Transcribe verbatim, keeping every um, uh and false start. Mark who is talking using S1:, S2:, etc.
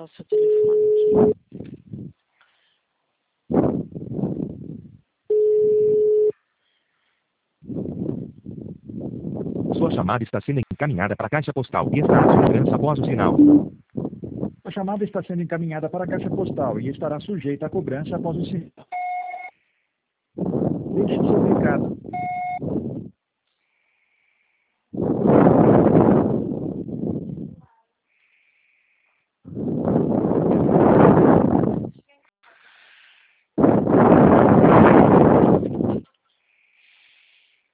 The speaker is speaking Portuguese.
S1: o seu telefone aqui.
S2: Sua chamada está sendo encaminhada para a caixa postal e estará sujeita após o sinal.
S3: A chamada está sendo encaminhada para a caixa postal e estará sujeita a cobrança após o sinal. Deixe seu recado.